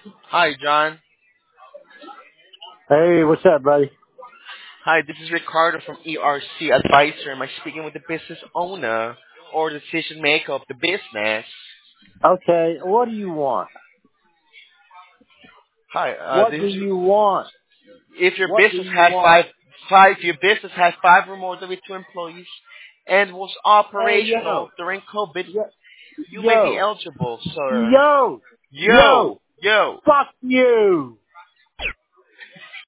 Hi, John. Hey, what's up, buddy? Hi, this is Ricardo from ERC Advisor. Am I speaking with the business owner or decision maker of the business? Okay, what do you want? Hi, What this do is you want? if your What do business you has want? your business has five or more than with two employees and was Hey, operational during COVID, you may be yo, eligible, sir. yo, Yo, yo, yo. fuck you.